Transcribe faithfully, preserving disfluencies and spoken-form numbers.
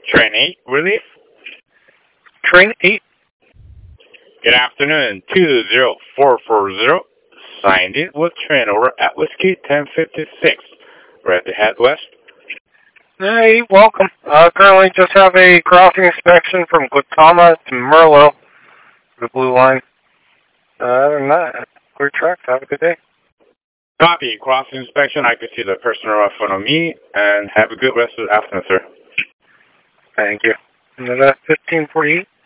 Train eight, relief. Train eight. Good afternoon, two zero four four zero. Signed in with train over at Whiskey ten fifty-six. Ready to head west. Hey, welcome. Uh, currently just have a crossing inspection from Gautama to Merlo, the blue line. Uh, other than that, clear tracks. Have a good day. Copy. Crossing inspection. I can see the person right in front of me. And have a good rest of the afternoon, sir. Thank you. And that's fifteen forty-eight.